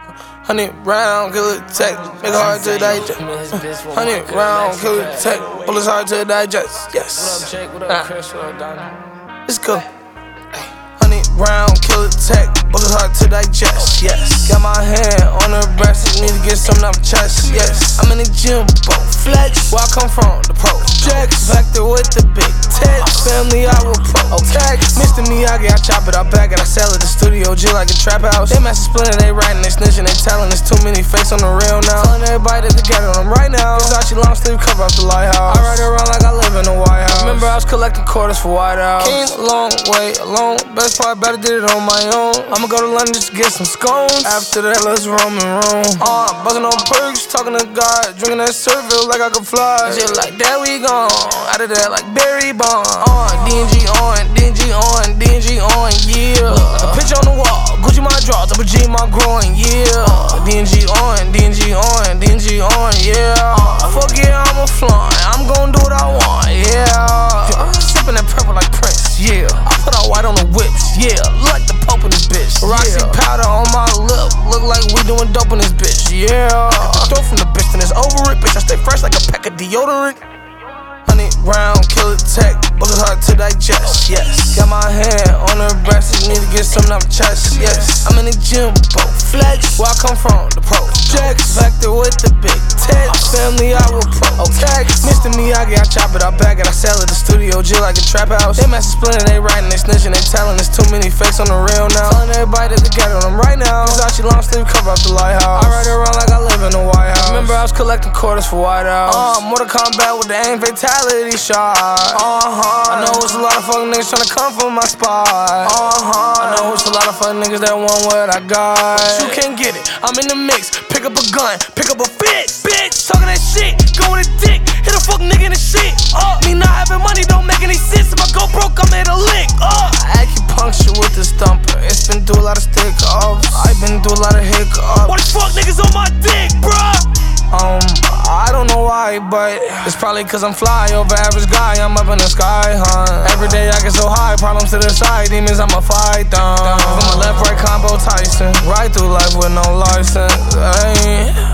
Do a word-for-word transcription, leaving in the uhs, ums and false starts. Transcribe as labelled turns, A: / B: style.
A: Hundred round, kill it, tech, make it hard to digest. Hundred round, kill it, tech, bullets hard to digest. Yes. Nah. It's cool. Hundred round, kill it, tech, bullets hard to digest. Yes. Got my hand on her breast, need to get something off chest. Yes. I'm in the gym, both flex. Where I come from, the projects. Vector with the big tits. Family, I will protect. Mister Miyagi, I chop it, I bag it, I sell it. The studio G like a trap house. They master splinter, they writing, they snitching, they telling. There's too many fakes on the real now. Telling everybody that they got it on them right now. Versace long sleeve cover up the lighthouse. I ride around like I live in the White House. Remember I was collecting quarters for White House. Came a long way alone. Best part about it, did it on my own. I'ma go to London just to get some scones. After that, let's roam and roam. Uh, buzzing on perks, talking to God, drinking that Serville like I could fly. Shit like that, we gone. Out of that, like Barry Bond. On D and G on, D and G on, D and G on, yeah. Like a picture on the wall, Gucci my draw, double G my groin, yeah. D and G on, D and G on, D and G on, yeah. Fuck yeah, I'm a fly, I'm gon' do what I want, yeah. Sippin' that purple like Prince, yeah. I put out white on the whips, yeah. Look like the Pope in this bitch, Roxy powder on my lip, look like we doing dope in this bitch, yeah. Throw from the bitch, then it's over it, bitch. I stay fresh like a pack of deodorant. Hundred round, kill it, tech, bullets hard to digest. Yes. Got my hand on her breast, need to get something off chest. Yes. I'm in the gym, both flex. Where I come from, the projects. Vector with the big tits. Family, I will protect. Mister Miyagi, I chop it, I bag it, I sell it. The studio G like a trap house. They master splinter, they writing, they snitching, they telling. There's too many fakes on the real now. Telling everybody that they got it on them right now. Versace long sleeve cover up the lighthouse. I ride around like I live in the White House. Remember I was collecting quarters for White House. Uh, Mortal Kombat with the aim fatality shot. Uh-huh. I know it's a lot of fuck niggas tryna come from my spot. Uh-huh. I know it's a lot of fuck niggas that want what I got. But you can't get it. I'm in the mix. Pick up a gun, pick up a bitch, bitch. Talking that shit, going a dick. Hit a fuck nigga in the shit. Uh, me not having money don't make any sense. If I go broke, I'm at a lick. Uh, acupuncture with this thumper. It's been through a lot of stick ups. I've been through a lot of hiccups. Why the fuck niggas on my dick, bruh? Um, I don't know why, but it's probably cause I'm fly over average guy. I'm up in the sky, huh? Every day I get so high, problems to the side, demons I'ma fight them. From a left right combo Tyson, right through life with no license. Ay.